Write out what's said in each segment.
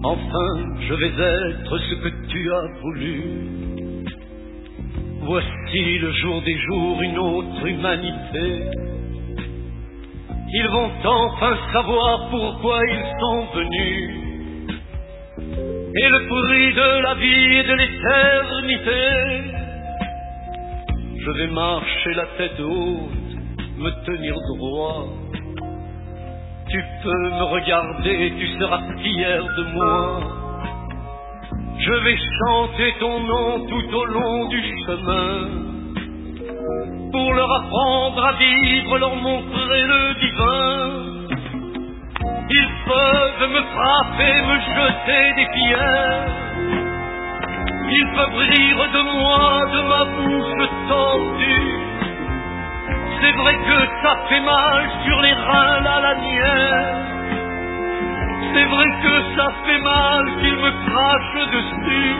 Enfin, je vais être ce que tu as voulu. Voici le jour des jours, une autre humanité. Ils vont enfin savoir pourquoi ils sont venus, et le prix de la vie et de l'éternité. Je vais marcher la tête haute, me tenir droit. Tu peux me regarder, tu seras fier de moi. Je vais chanter ton nom tout au long du chemin, pour leur apprendre à vivre, leur montrer le divin. Ils peuvent me frapper, me jeter des pierres. Ils peuvent rire de moi, de ma bouche tordue. C'est vrai que ça fait mal sur les reins, la lanière. C'est vrai que ça fait mal qu'ils me crachent dessus.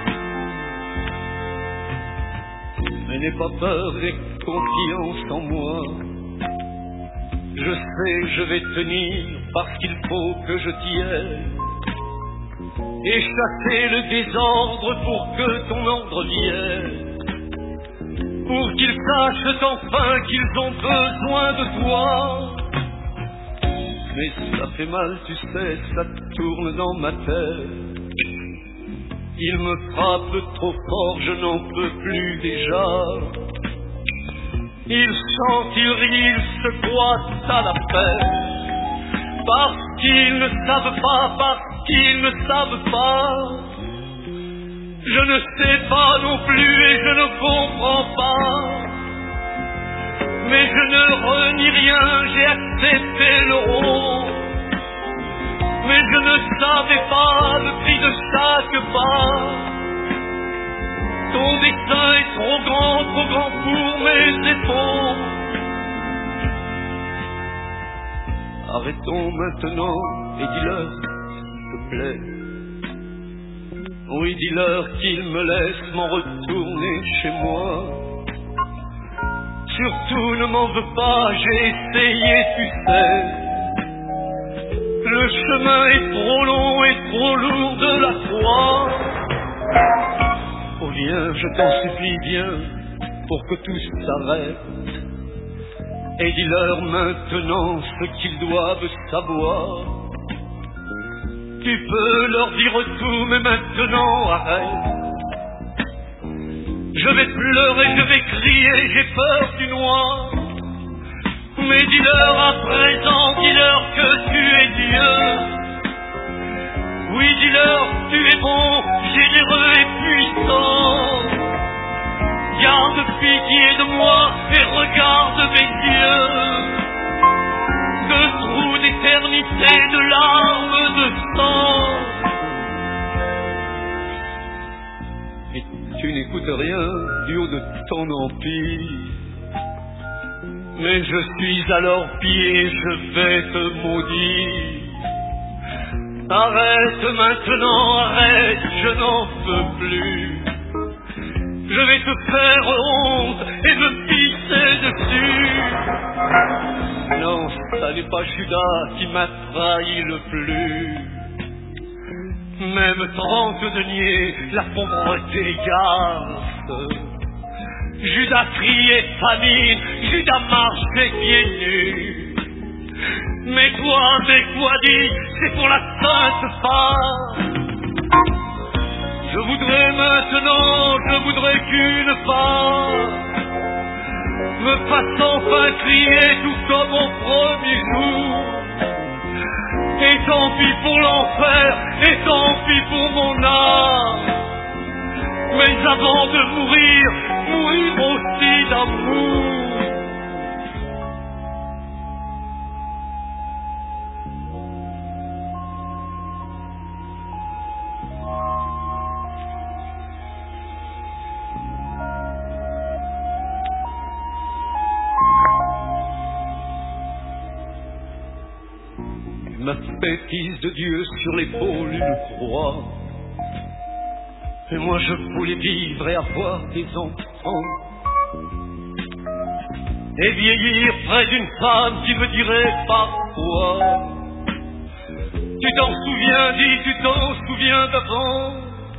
Mais n'aie pas peur et confiance en moi. Je sais, je vais tenir parce qu'il faut que je tienne, et chasser le désordre pour que ton ordre vienne. Pour qu'ils sachent enfin qu'ils ont besoin de toi. Mais ça fait mal, tu sais, ça tourne dans ma tête. Il me frappe trop fort, je n'en peux plus déjà. Ils chantent, ils rient, ils se croient à la paix. Parce qu'ils ne savent pas, parce qu'ils ne savent pas. Je ne sais pas non plus et je ne comprends pas. Mais je ne renie rien, j'ai accepté le rôle. Mais je ne savais pas le prix de chaque pas. Ton destin est trop grand pour mes épaules. Arrêtons maintenant et dis-leur, s'il te plaît. Oui, dis-leur qu'ils me laissent m'en retourner chez moi. Surtout ne m'en veux pas, j'ai essayé, tu sais. Le chemin est trop long et trop lourd de la foi. Oh viens, je t'en supplie, viens, pour que tout s'arrête. Et dis-leur maintenant ce qu'ils doivent savoir. Tu peux leur dire tout, mais maintenant arrête. Je vais pleurer, je vais crier, j'ai peur du noir. Mais dis-leur à présent, dis-leur que tu es Dieu. Oui, dis-leur, tu es bon, généreux et puissant. Garde pitié de moi et regarde mes yeux. De trous d'éternité, de larmes, de sang. Et tu n'écoutes rien du haut de ton empire. Mais je suis à leurs pieds, je vais te maudire. Arrête maintenant, arrête, je n'en peux plus. Je vais te faire honte et me pisser dessus. Non, ça n'est pas Judas qui m'a trahi le plus. Même 30 deniers, la pauvreté garce. Judas criait famine, Judas marchait pieds nus. Mais toi, dit, c'est pour la sainte part. Je voudrais maintenant, je voudrais qu'une part me fasse enfin crier tout comme au premier jour. Et tant pis pour l'enfer, et tant pis pour mon âme. Mais avant de mourir, mourir aussi d'amour. Ma bêtise de Dieu sur l'épaule une croix. Et moi je voulais vivre et avoir des enfants. Et vieillir près d'une femme qui me dirait parfois: Tu t'en souviens, dis, tu t'en souviens d'avant.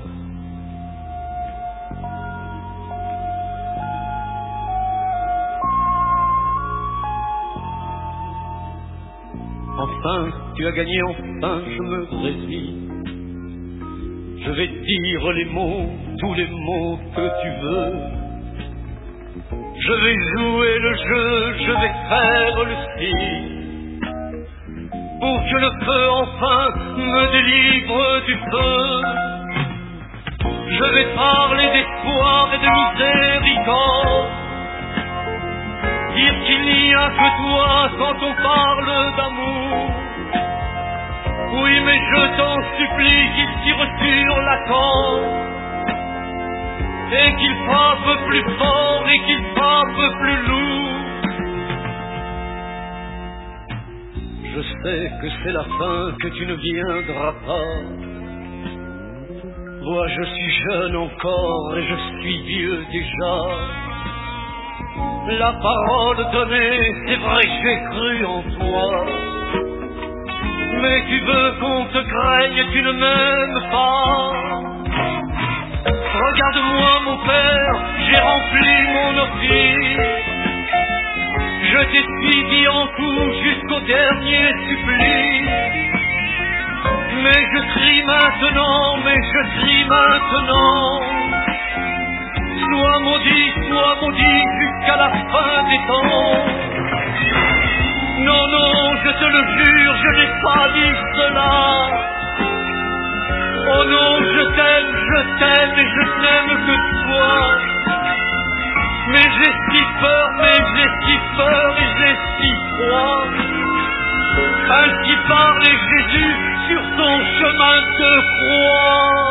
Enfin, tu as gagné, enfin, je me résigne. Je vais dire les mots, tous les mots que tu veux. Je vais jouer le jeu, je vais faire le signe, pour que le feu enfin me délivre du feu. Je vais parler d'espoir et de miséricorde, dire qu'il n'y a que toi quand on parle d'amour. Oui, mais je t'en supplie qu'il tire sur la corde, et qu'il frappe plus fort et qu'il frappe plus lourd. Je sais que c'est la fin, que tu ne viendras pas. Moi je suis jeune encore et je suis vieux déjà. La parole donnée, c'est vrai, j'ai cru en toi. Mais tu veux qu'on te craigne, tu ne m'aimes pas. Regarde-moi mon père, j'ai rempli mon office. Je t'ai suivi en tout jusqu'au dernier supplice. Mais je crie maintenant, sois maudit jusqu'à la fin des temps. Non, non, je te le jure, je n'ai pas dit cela. Oh non, je t'aime et je n'aime que toi. Mais j'ai si peur et j'ai si froid. Ainsi parlait Jésus sur son chemin de croix.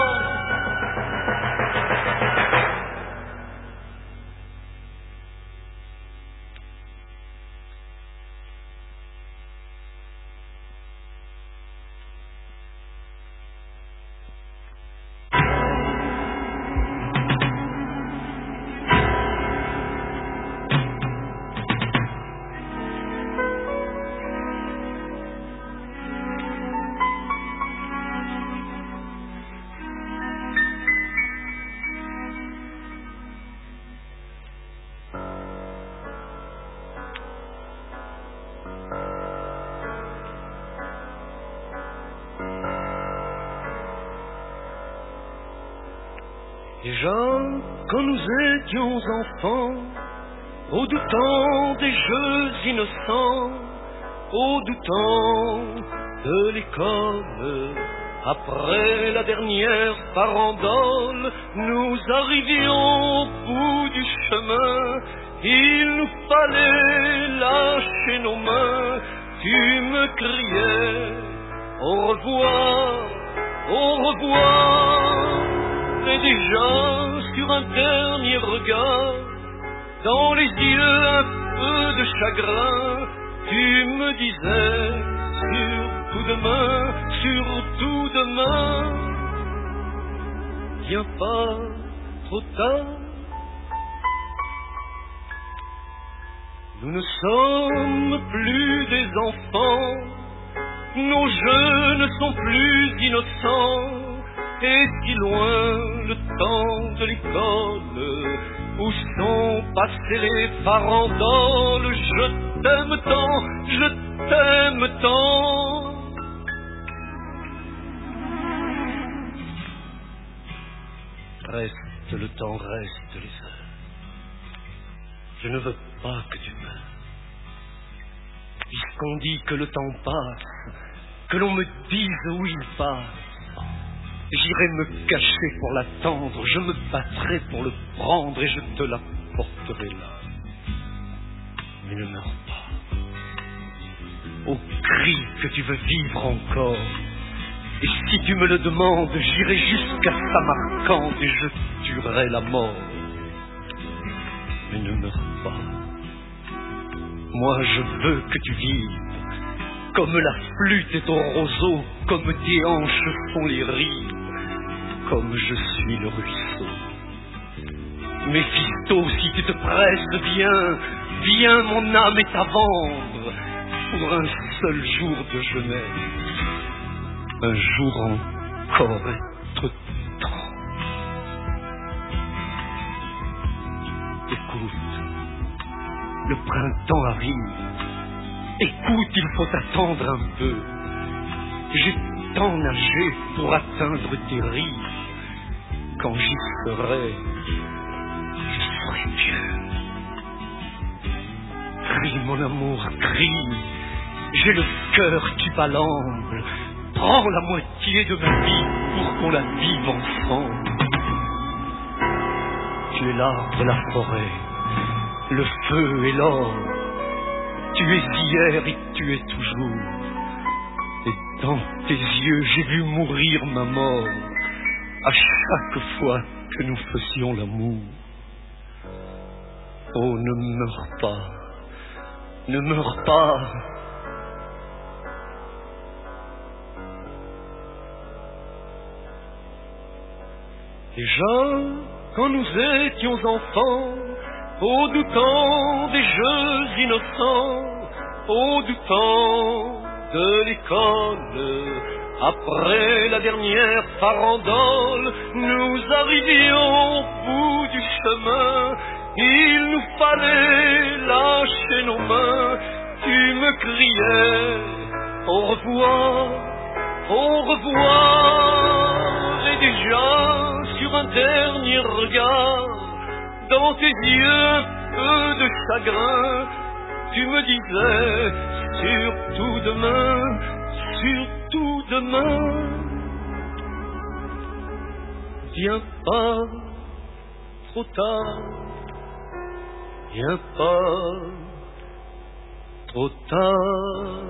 Déjà, quand nous étions enfants, au doux temps des jeux innocents, au doux temps de l'école, après la dernière farandole, nous arrivions au bout du chemin. Il nous fallait lâcher nos mains. Tu me criais au revoir, au revoir. Et déjà sur un dernier regard, dans les yeux un peu de chagrin, tu me disais surtout demain, viens pas trop tard. Nous ne sommes plus des enfants, nos jeux ne sont plus innocents. Et si loin le temps de l'école, où sont passés les farandoles, je t'aime tant. Reste le temps, reste les heures. Je ne veux pas que tu meurs. Puisqu'on dit que le temps passe, que l'on me dise où il passe, j'irai me cacher pour l'attendre, je me battrai pour le prendre et je te l'apporterai là. Mais ne meurs pas. Au cri que tu veux vivre encore. Et si tu me le demandes, j'irai jusqu'à Samarcande et je tuerai la mort. Mais ne meurs pas. Moi je veux que tu vives, comme la flûte est au roseau, comme tes hanches sont les rives, comme je suis le ruisseau. Méphisto, si tu te presses, viens, mon âme est à vendre pour un seul jour de jeunesse. un jour encore être temps. Écoute, le printemps arrive. Écoute, il faut attendre un peu. J'ai tant nagé pour atteindre tes rives. Quand j'y serai, je serai Dieu. Crie, mon amour, crie. J'ai le cœur qui balamble. Prends la moitié de ma vie pour qu'on la vive ensemble. Tu es l'arbre et la forêt, le feu et l'or. Tu es hier et tu es toujours. Et dans tes yeux, j'ai vu mourir ma mort à chaque fois que nous faisions l'amour. Oh, ne meurs pas, ne meurs pas. Déjà, quand nous étions enfants, au doux temps des jeux innocents, au doux temps de l'école, après la dernière farandole, nous arrivions au bout du chemin. Il nous fallait lâcher nos mains. Tu me criais au revoir, au revoir. Et déjà, sur un dernier regard, dans tes yeux peu de chagrin, tu me disais surtout demain, surtout demain. Viens pas trop tard, viens pas trop tard.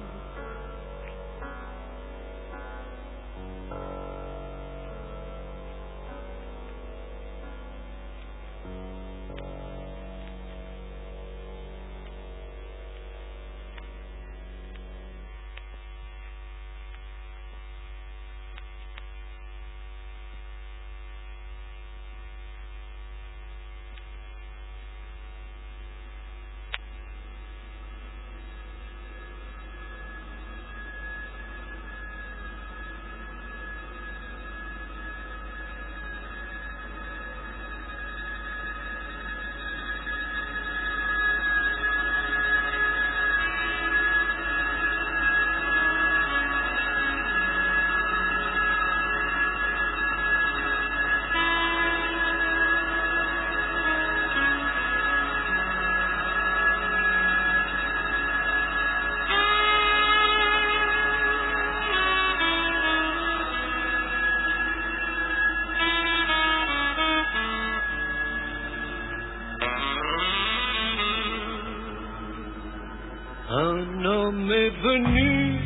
Un homme est venu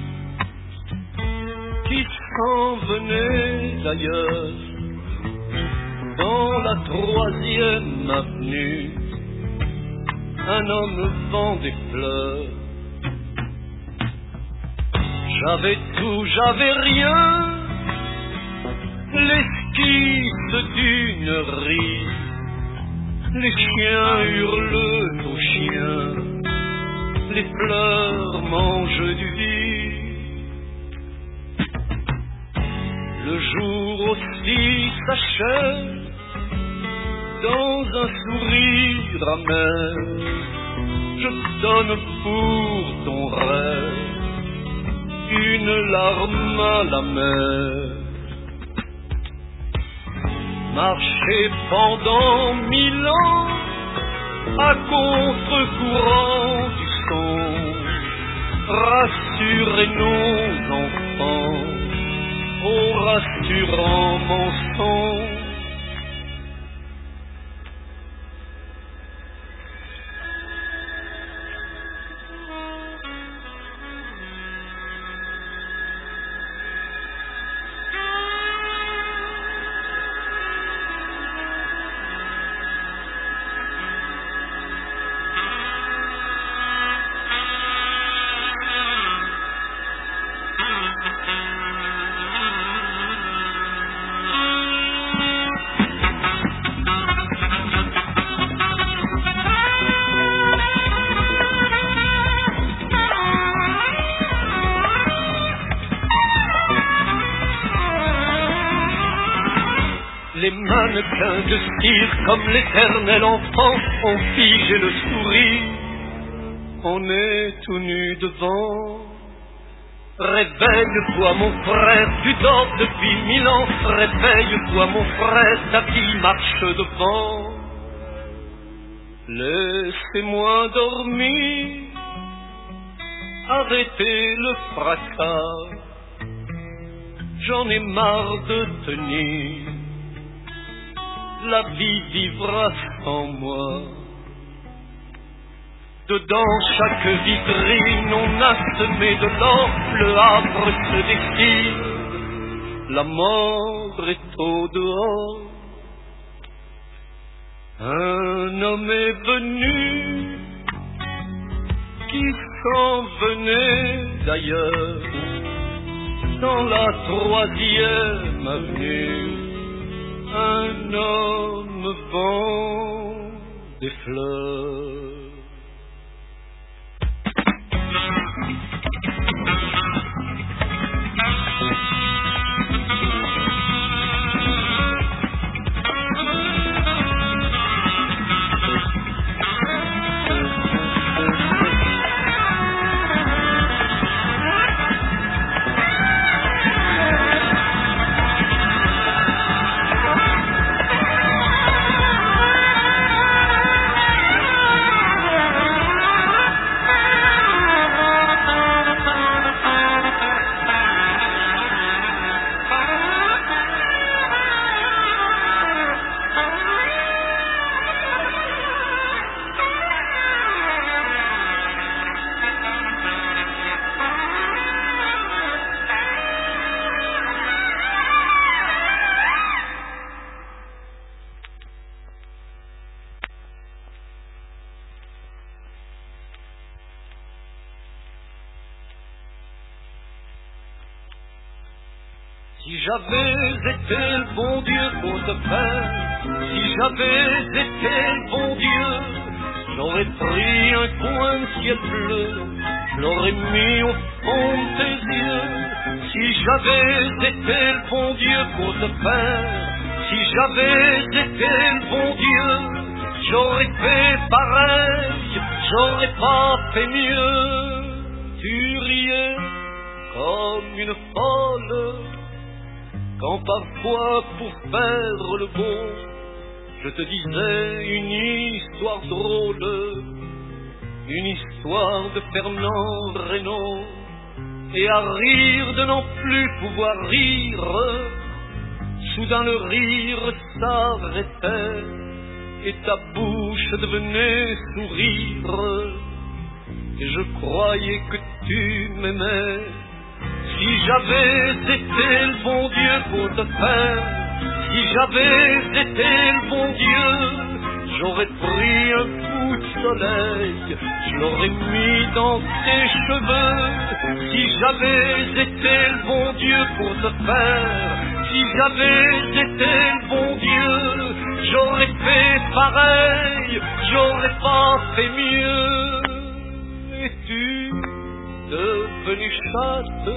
qui s'en venait d'ailleurs dans la 3e avenue. Un homme vend des fleurs. J'avais tout, j'avais rien. L'esquisse d'une rive. Les chiens hurlent aux chiens. Les fleurs mangent du vide. Le jour aussi s'achève dans un sourire amer. Je donne pour ton rêve une larme à la mer. Marcher pendant 1000 ans à contre-courant du songe, rassurer nos enfants au rassurant mensonge. mannequin de cire, comme l'éternel enfant, on fige le sourire, on est tout nu devant. Réveille-toi mon frère, tu dors depuis 1000 ans, réveille-toi mon frère, ta vie marche devant. Laissez-moi dormir, arrêtez le fracas, j'en ai marre de tenir, la vie vivra sans moi. Dedans chaque vitrine on a semé de l'or, le havre se dessine, la mort est au dehors. Un homme est venu qui s'en venait d'ailleurs, dans la 3e avenue, un homme vend des fleurs. Si j'avais été le bon Dieu pour te faire, si j'avais été le bon Dieu, j'aurais pris un coin de ciel bleu, je l'aurais mis au fond de tes yeux. Si j'avais été le bon Dieu pour te faire, si j'avais été le bon Dieu, j'aurais fait pareil, j'aurais pas fait mieux. Tu riais comme une folle, quand parfois pour faire le bon, je te disais une histoire drôle, une histoire de Fernand Reynaud, et à rire de n'en plus pouvoir rire, soudain le rire s'arrêtait, et ta bouche devenait sourire, et je croyais que tu m'aimais. Si j'avais été le bon Dieu pour te faire, si j'avais été le bon Dieu, j'aurais pris un coup de soleil, je l'aurais mis dans tes cheveux. Si j'avais été le bon Dieu pour te faire, si j'avais été le bon Dieu, j'aurais fait pareil, j'aurais pas fait mieux. Et tu, devenu chatte,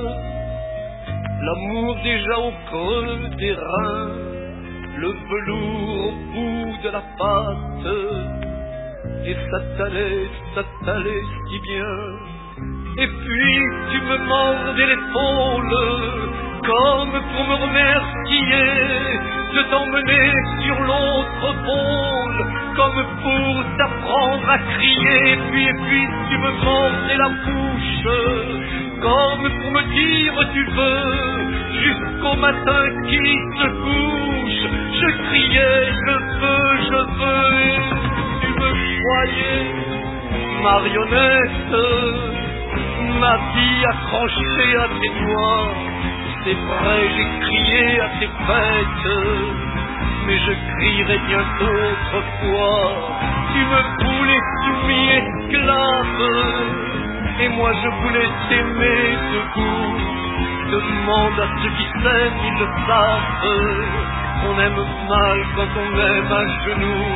l'amour déjà au creux des reins, le velours au bout de la patte, et ça t'allait si bien. Et puis tu me mordais l'épaule, comme pour me remercier de t'emmener sur l'autre pôle, comme pour t'apprendre à crier. Et puis tu me mordais la bouche, comme pour me dire tu veux, jusqu'au matin qui se couche. Je criais je veux, et tu me croyais marionnette, ma vie accrochée à tes doigts. C'est vrai, j'ai crié à tes fêtes, mais je crierai bien d'autres fois. Tu me voulais soumis esclave, et moi je voulais t'aimer debout. Demande à ceux qui s'aiment, ils le savent, on aime mal quand on aime à genoux.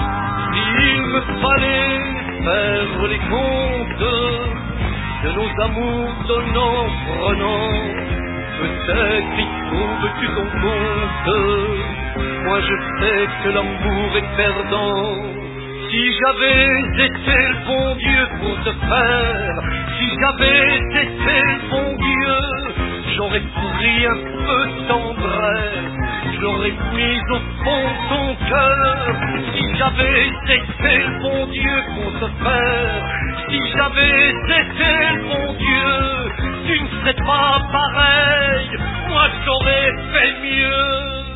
Il me fallait faire les comptes de nos amours donnant-prenant, peut-être y trouves-tu ton compte Moi je sais que l'amour est perdant. Si j'avais été le bon Dieu pour te faire, si j'avais été le bon Dieu, j'aurais pris un peu de tendresse, j'aurais mis au fond ton cœur. Si j'avais été le bon Dieu pour te faire, si j'avais été le bon Dieu, tu ne serais pas pareil, moi j'aurais fait mieux.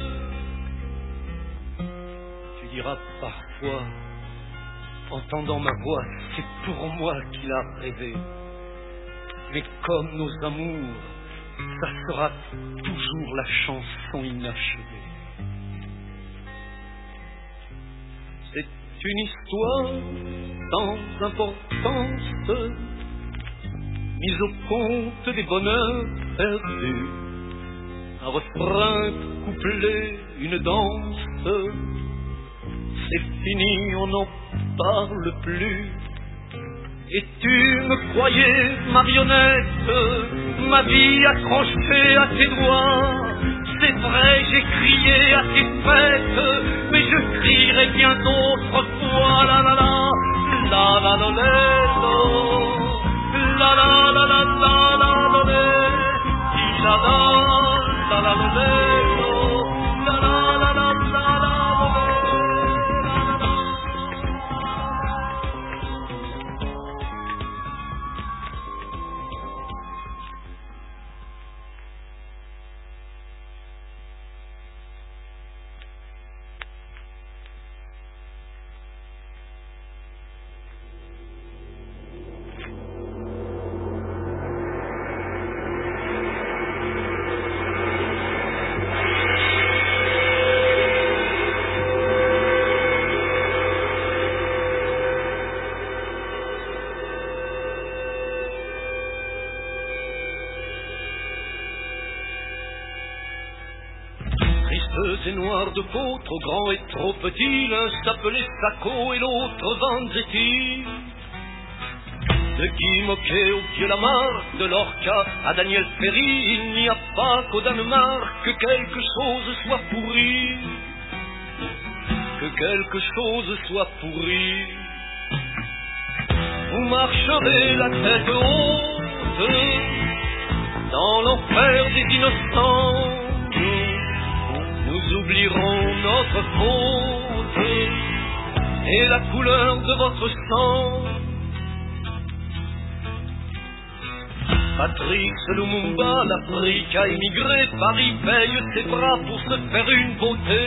Tu diras parfois, entendant ma voix, c'est pour moi qu'il a rêvé. Mais comme nos amours, ça sera toujours la chanson inachevée. C'est une histoire sans importance, mise au compte des bonheurs perdus. Un refrain couplé, une danse. C'est fini, on n'en parle plus. Et tu me croyais marionnette, ma vie accrochée à tes doigts. C'est vrai, j'ai crié à tes fêtes, mais je crierai bien d'autres fois. La la la, la la la la, la la la la la la la, la la la la la. Et noir de peau, trop grand et trop petit, l'un s'appelait Sacco et l'autre Vanzetti. De Guy Moquet au Vieux Lamarck, de Lorca à Daniel Ferry, il n'y a pas qu'au Danemark que quelque chose soit pourri, que quelque chose soit pourri. Vous marcherez la tête haute dans l'enfer des innocents. Nous oublierons notre faute et la couleur de votre sang. Patrice Lumumba, l'Afrique a émigré, Paris paye ses bras pour se faire une beauté.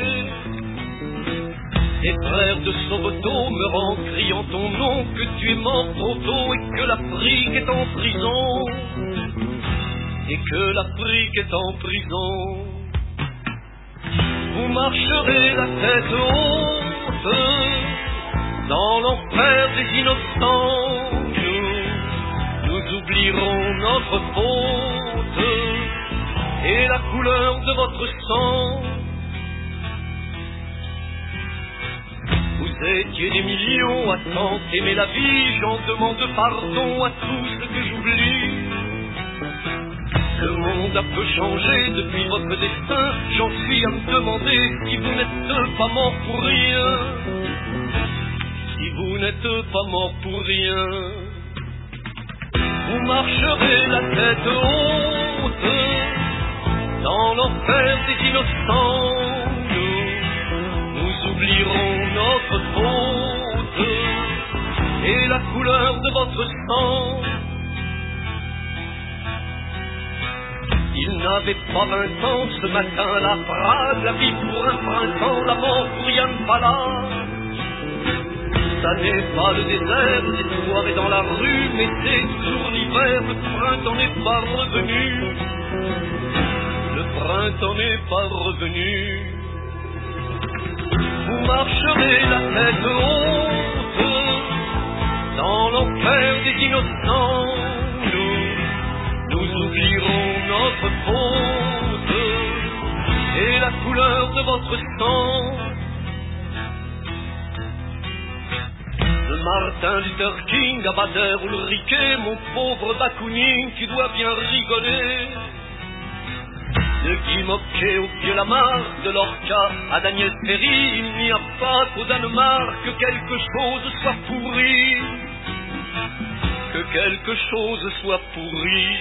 Tes frères de Soweto meurent en criant ton nom, que tu es mort trop tôt et que l'Afrique est en prison, et que l'Afrique est en prison. Vous marcherez la tête haute dans l'enfer des innocents. Nous oublierons notre faute et la couleur de votre sang. Vous étiez des millions à tant aimer la vie, j'en demande pardon à tous ceux que j'oublie. Le monde a peu changé depuis votre destin, j'en suis à me demander si vous n'êtes pas mort pour rien, si vous n'êtes pas mort pour rien. Vous marcherez la tête haute dans l'enfer des innocents. Nous oublierons notre faute et la couleur de votre sang. Il n'avait pas 20 ans ce matin, la Prague, la vie pour un printemps, la mort pour Yann Pala. Ça n'est pas le désert, les soirées dans la rue, mais c'est toujours l'hiver, le printemps n'est pas revenu. Le printemps n'est pas revenu. Vous marcherez la tête haute dans l'enfer des innocents. Nous oublierons notre faute et la couleur de votre sang. De Martin Luther King à Bader Ulrike, mon pauvre Bakounine, tu dois bien rigoler. De Guy Moquet au vieux Lamarck, de Lorca à Daniel Ferry, il n'y a pas qu'au Danemark que quelque chose soit pourri, que quelque chose soit pourri.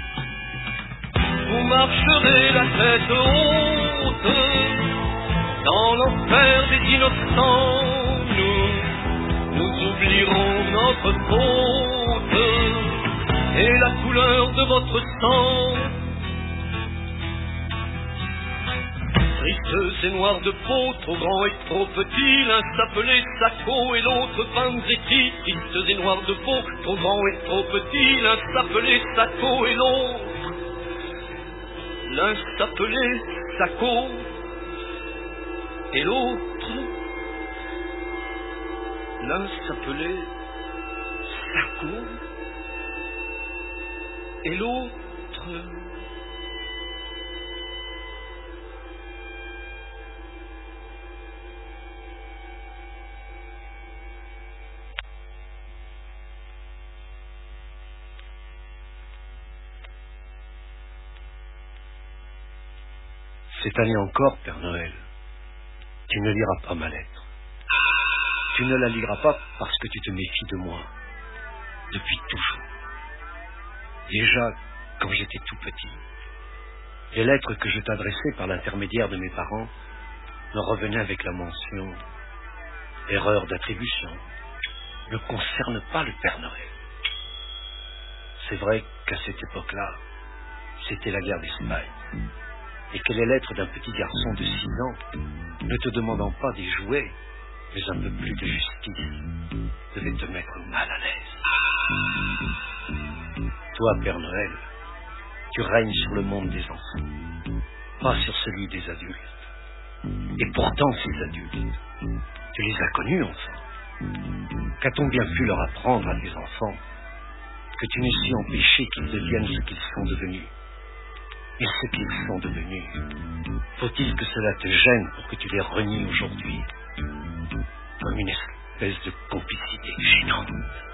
Vous marcherez la tête haute dans l'enfer des innocents, nous oublierons notre faute et la couleur de votre sang. Tristeuse et noire de peau, trop grand et trop petit, l'un s'appelait Sacco et l'autre Vanzetti. Tristeuse et noire de peau, trop grand et trop petit, l'un s'appelait Sacco et l'un s'appelait Sacco et l'autre, l'un s'appelait Sacco et l'autre. Cette année encore, Père Noël, tu ne liras pas ma lettre. Tu ne la liras pas parce que tu te méfies de moi, depuis toujours. Déjà, quand j'étais tout petit, les lettres que je t'adressais par l'intermédiaire de mes parents me revenaient avec la mention « erreur d'attribution » ne concerne pas le Père Noël. C'est vrai qu'à cette époque-là, c'était la guerre d'Espagne, et que les lettres d'un petit garçon de 6 ans, ne te demandant pas des jouets, mais un peu plus de justice, devaient te mettre mal à l'aise. Toi, Père Noël, tu règnes sur le monde des enfants, pas sur celui des adultes. Et pourtant, ces adultes, tu les as connus, enfant. Qu'a-t-on bien pu leur apprendre à tes enfants que tu n'es si empêché qu'ils deviennent ce qu'ils sont devenus? Et ce qu'ils sont devenus, faut-il que cela te gêne pour que tu les renies aujourd'hui, comme une espèce de complicité gênante?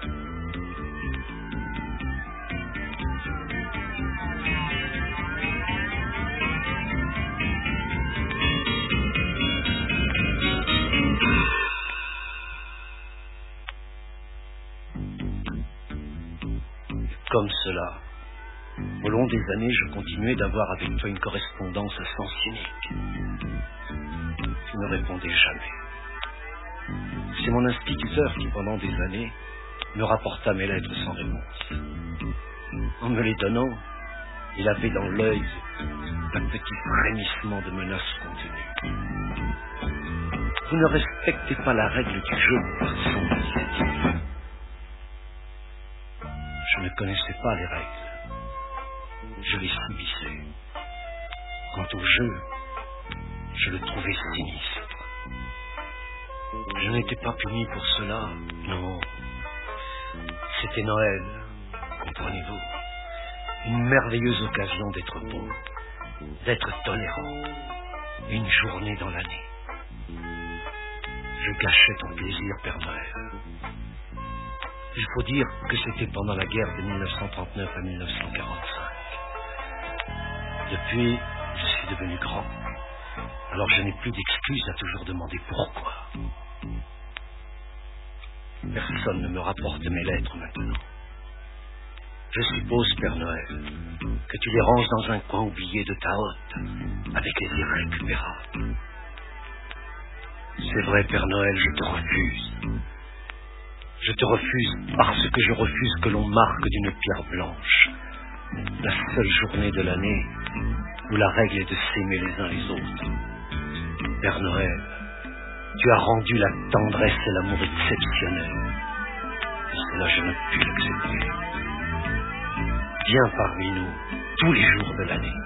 Comme cela, au long des années, je continuais d'avoir avec toi une correspondance à sens unique. Tu ne répondais jamais. C'est mon instituteur qui, pendant des années, me rapporta mes lettres sans réponse. En me les donnant, il avait dans l'œil un petit frémissement de menace contenue. Vous ne respectez pas la règle du jeu, mon garçon. Je ne connaissais pas les règles. Je les subissais. Quant au jeu, je le trouvais sinistre. Je n'étais pas puni pour cela, non. C'était Noël, comprenez-vous. Une merveilleuse occasion d'être bon, d'être tolérant. Une journée dans l'année. Je gâchais ton plaisir, Père Noël. Il faut dire que c'était pendant la guerre de 1939 à 1945. Depuis, je suis devenu grand. Alors je n'ai plus d'excuses à toujours demander pourquoi. Personne ne me rapporte mes lettres maintenant. Je suppose, Père Noël, que tu les ranges dans un coin oublié de ta hotte, avec les irrécupérables. C'est vrai, Père Noël, je te refuse. Je te refuse parce que je refuse que l'on marque d'une pierre blanche la seule journée de l'année où la règle est de s'aimer les uns les autres. Père Noël, tu as rendu la tendresse et l'amour exceptionnels. Et cela, je ne puis l'accepter. Viens parmi nous tous les jours de l'année.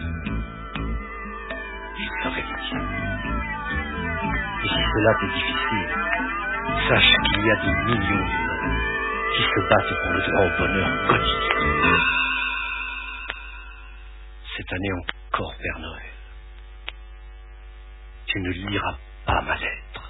Je serai pitié. Et si cela t'est difficile, sache qu'il y a des millions d'humains qui se battent pour le droit au bonheur quotidien. Cette année encore, Père Noël, tu ne liras pas ma lettre.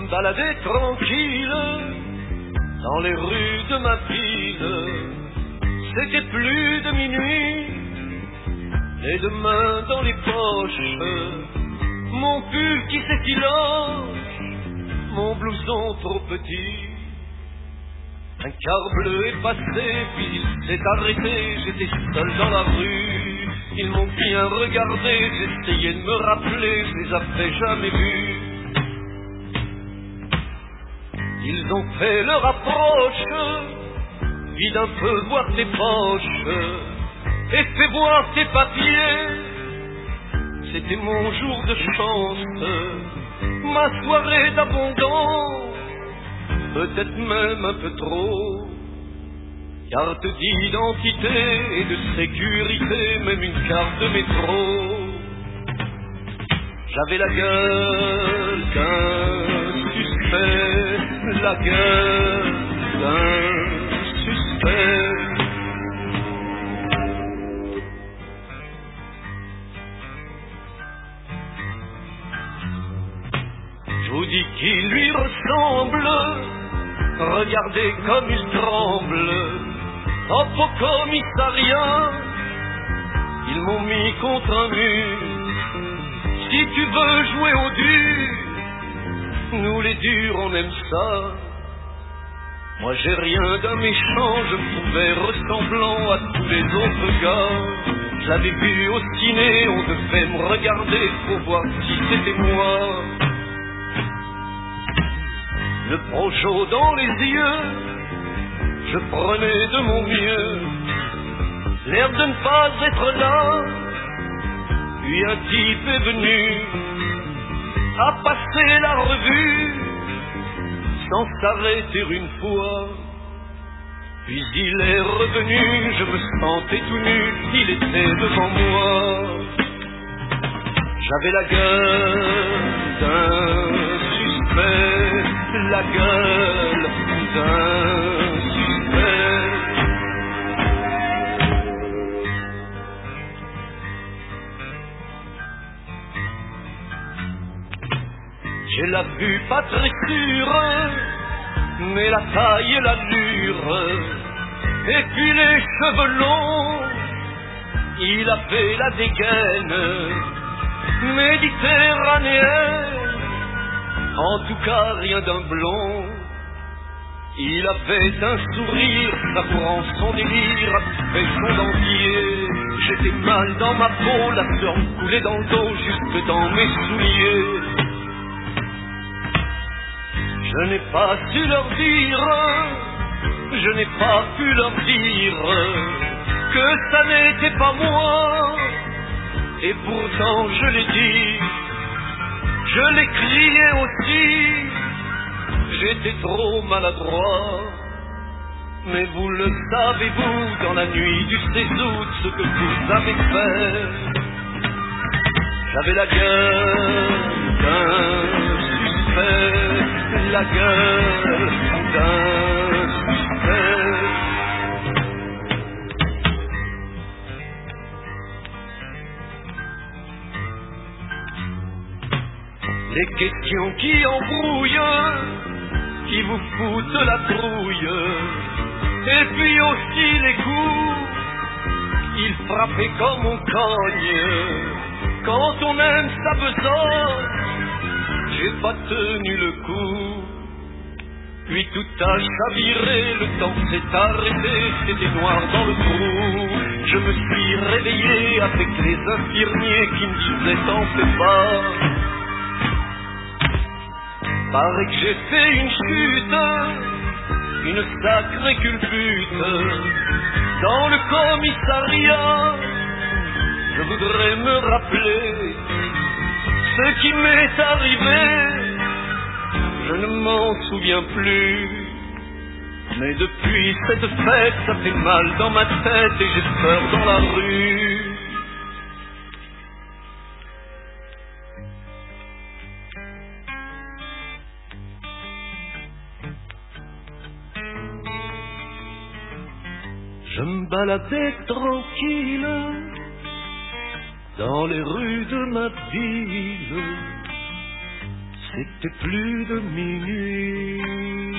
me baladais tranquille dans les rues de ma ville. C'était plus de minuit, les deux mains dans les poches, mon pull qui s'effiloche, mon blouson trop petit. Un car bleu est passé, puis il s'est arrêté, j'étais seul dans la rue. Ils m'ont bien regardé, j'essayais de me rappeler, je les avais jamais vus. Ils ont fait leur approche, vide un peu voir tes poches, et fais voir tes papiers. C'était mon jour de chance, ma soirée d'abondance, peut-être même un peu trop. Carte d'identité et de sécurité, même une carte de métro. J'avais la gueule d'un suspect, la gueule d'un suspect. Je vous dis qu'il lui ressemble, regardez comme il tremble. Hop au commissariat, ils m'ont mis contre un mur. Si tu veux jouer au dur, nous les durs on aime ça. Moi j'ai rien d'un méchant, je me trouvais ressemblant à tous les autres gars. Je l'avais vu au ciné, on devait me regarder pour voir si c'était moi. Le projo dans les yeux, je prenais de mon mieux, l'air de ne pas être là. Puis un type est venu, a passé la revue, sans s'arrêter une fois. Puis il est revenu, je me sentais tout nu, il était devant moi. J'avais la gueule d'un suspect, la gueule d'un suspect. J'ai la vue pas très sûre, mais la taille et l'allure, et puis les cheveux longs, il avait la dégaine méditerranéenne, en tout cas rien d'un blond. Il avait un sourire, savourant son délire, avec son dentier. J'étais mal dans ma peau, la sueur me coulait dans le dos, jusque dans mes souliers. Je n'ai pas su leur dire, je n'ai pas pu leur dire que ça n'était pas moi. Et pourtant je l'ai dit, je l'ai crié aussi, j'étais trop maladroit. Mais vous le savez-vous, dans la nuit du 16 août, ce que vous avez fait? J'avais la gueule d'un suspect, la gueule d'un suspect. Les questions qui embrouillent, qui vous foutent la trouille, et puis aussi les coups, ils frappaient comme on cogne. Quand on aime sa besogne, j'ai pas tenu le coup. Puis tout a chaviré, le temps s'est arrêté, c'était noir dans le trou. Je me suis réveillé avec les infirmiers qui me disaient t'en fais pas. Paraît que j'ai fait une chute, une sacrée culbute. Dans le commissariat, je voudrais me rappeler ce qui m'est arrivé. Je ne m'en souviens plus, mais depuis cette fête, ça fait mal dans ma tête et j'ai peur dans la rue. Je me baladais tranquille dans les rues de ma ville. C'était plus de minuit.